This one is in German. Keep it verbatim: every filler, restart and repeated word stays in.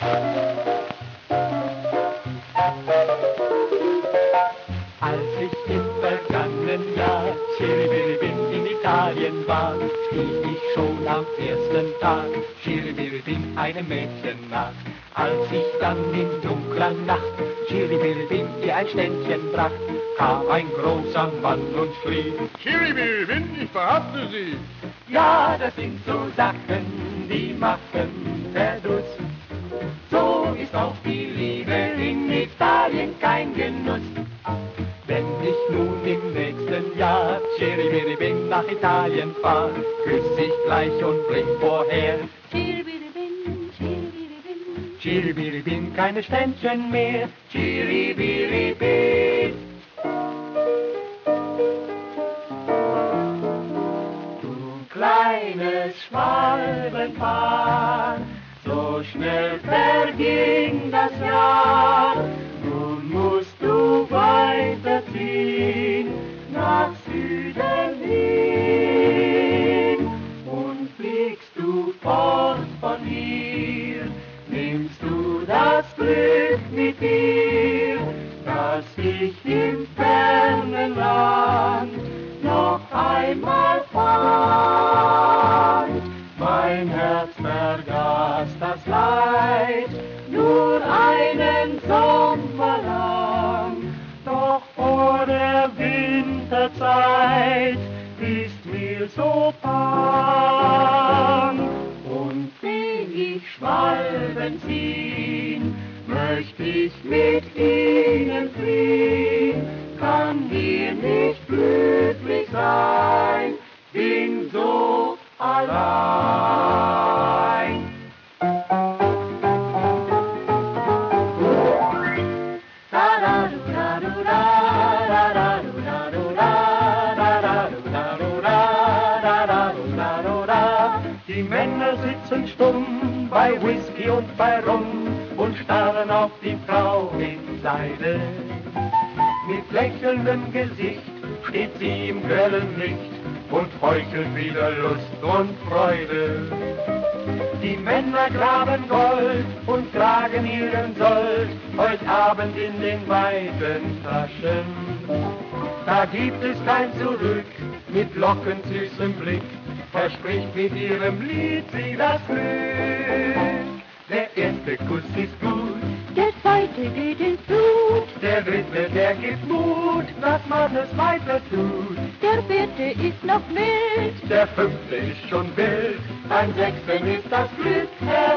Als ich im vergangenen Jahr Schiribiribim in Italien war, stieß ich schon am ersten Tag Schiribiribim einem Mädchen nach. Als ich dann in dunkler Nacht Schiribiribim ihr ein Ständchen bracht, kam ein großer Mann und schrie: Schiribiribim, ich verhafte Sie! Ja, das sind so Sachen, die machen Verdruss. So ist auch die Liebe in Italien kein Genuss. Wenn ich nun im nächsten Jahr Schiribiribim nach Italien fahr, küss ich gleich und bring vorher Schiribiribim, Schiribiribim, Schiribiribim, keine Ständchen mehr. Schiribiribim. Du kleines Schwalbenpaar, so schnell verging das Jahr. Nun musst du weiterziehen nach Süden hin. Und fliegst du fort von hier, nimmst du das Glück mit dir, dass ich im fernen Land noch einmal fand. Mein Herz vergaß das Leid, nur einen Sommer lang. Doch vor der Winterzeit ist mir so bang. Und will ich Schwalben ziehen, möchte ich mit ihnen fliehen, kann hier nicht glücklich sein, bin so allein. Die Männer sitzen stumm bei Whisky und bei Rum und starren auf die Frau in Seide. Mit lächelndem Gesicht steht sie im grellen Licht und heuchelt wieder Lust und Freude. Die Männer graben Gold und tragen ihren Sold heut Abend in den weiten Taschen. Da gibt es kein Zurück, mit lockend süßem Blick verspricht mit ihrem Lied sie das Glück. Der erste Kuss ist gut, der zweite geht ins Blut, der dritte, der gibt Mut, dass man es weiter tut. der vierte ist noch mild, Der fünfte ist schon wild, beim sechsten ist das Glück